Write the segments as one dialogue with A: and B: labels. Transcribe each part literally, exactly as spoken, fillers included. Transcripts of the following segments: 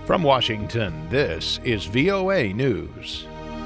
A: From Washington, this is V O A News.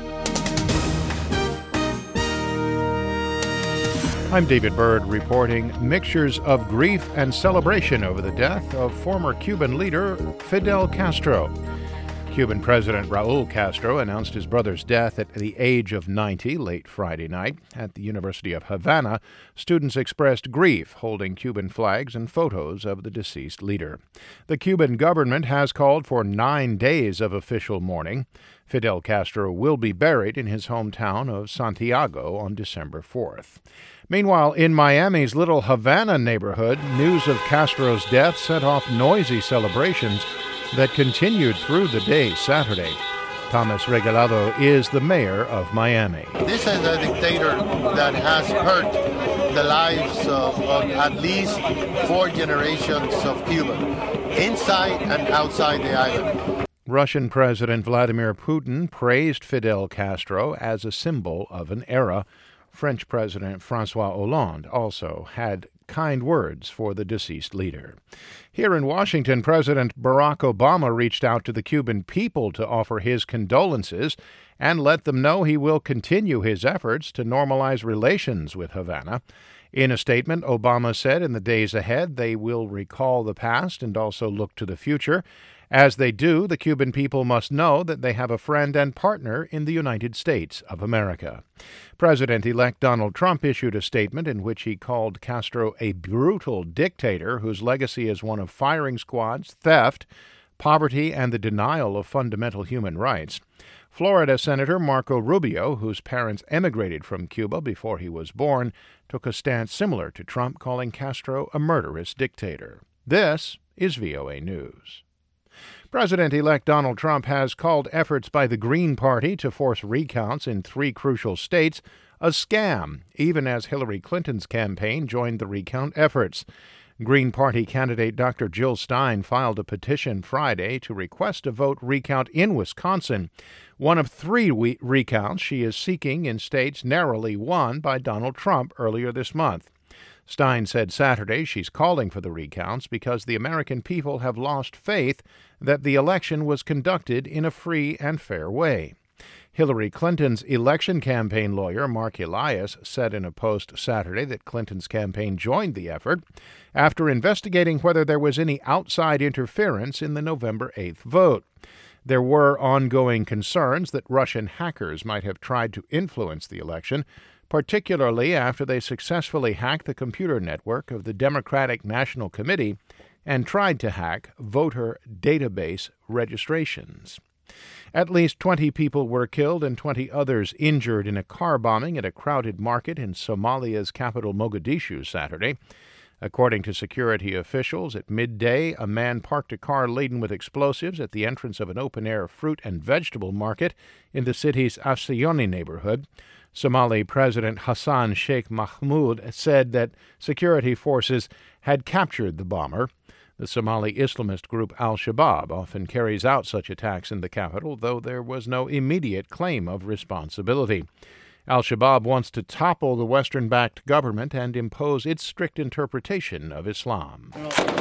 A: I'm David Byrd reporting mixtures of grief and celebration over the death of former Cuban leader Fidel Castro. Cuban President Raul Castro announced his brother's death at the age of ninety late Friday night. At the University of Havana, students expressed grief, holding Cuban flags and photos of the deceased leader. The Cuban government has called for nine days of official mourning. Fidel Castro will be buried in his hometown of Santiago on December fourth. Meanwhile, in Miami's Little Havana neighborhood, news of Castro's death set off noisy celebrations that continued through the day Saturday. Thomas Regalado is the mayor of Miami.
B: This is a dictator that has hurt the lives of, of at least four generations of Cubans, inside and outside the island.
A: Russian President Vladimir Putin praised Fidel Castro as a symbol of an era. French President François Hollande also had kind words for the deceased leader. Here in Washington, President Barack Obama reached out to the Cuban people to offer his condolences and let them know he will continue his efforts to normalize relations with Havana. In a statement, Obama said in the days ahead they will recall the past and also look to the future. As they do, the Cuban people must know that they have a friend and partner in the United States of America. President-elect Donald Trump issued a statement in which he called Castro a brutal dictator whose legacy is one of firing squads, theft, poverty, and the denial of fundamental human rights. Florida Senator Marco Rubio, whose parents emigrated from Cuba before he was born, took a stance similar to Trump, calling Castro a murderous dictator. This is V O A News. President-elect Donald Trump has called efforts by the Green Party to force recounts in three crucial states a scam, even as Hillary Clinton's campaign joined the recount efforts. Green Party candidate Doctor Jill Stein filed a petition Friday to request a vote recount in Wisconsin, one of three we- recounts she is seeking in states narrowly won by Donald Trump earlier this month. Stein said Saturday she's calling for the recounts because the American people have lost faith that the election was conducted in a free and fair way. Hillary Clinton's election campaign lawyer, Mark Elias, said in a post Saturday that Clinton's campaign joined the effort after investigating whether there was any outside interference in the November eighth vote. There were ongoing concerns that Russian hackers might have tried to influence the election, particularly after they successfully hacked the computer network of the Democratic National Committee and tried to hack voter database registrations. At least twenty people were killed and twenty others injured in a car bombing at a crowded market in Somalia's capital Mogadishu Saturday. According to security officials, at midday, a man parked a car laden with explosives at the entrance of an open-air fruit and vegetable market in the city's Afsayoni neighborhood. Somali President Hassan Sheikh Mahmoud said that security forces had captured the bomber. The Somali Islamist group Al-Shabaab often carries out such attacks in the capital, though there was no immediate claim of responsibility. Al-Shabaab wants to topple the Western-backed government and impose its strict interpretation of Islam.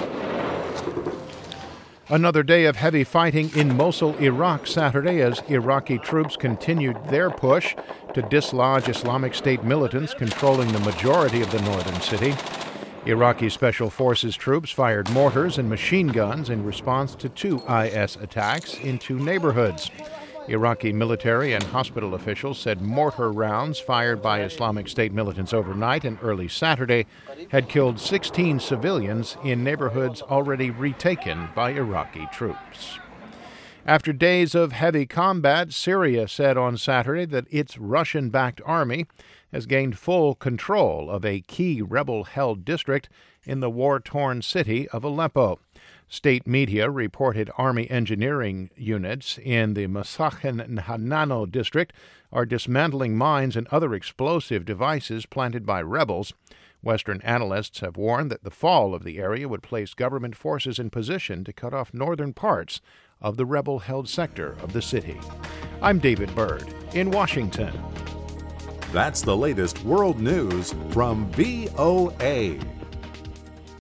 A: Another day of heavy fighting in Mosul, Iraq Saturday as Iraqi troops continued their push to dislodge Islamic State militants controlling the majority of the northern city. Iraqi Special Forces troops fired mortars and machine guns in response to two I S attacks in two neighborhoods. Iraqi military and hospital officials said mortar rounds fired by Islamic State militants overnight and early Saturday had killed sixteen civilians in neighborhoods already retaken by Iraqi troops. After days of heavy combat, Syria said on Saturday that its Russian-backed army has gained full control of a key rebel-held district in the war-torn city of Aleppo. State media reported Army engineering units in the Masakhan Hanano district are dismantling mines and other explosive devices planted by rebels. Western analysts have warned that the fall of the area would place government forces in position to cut off northern parts of the rebel-held sector of the city. I'm David Byrd in Washington.
C: That's the latest world news from V O A.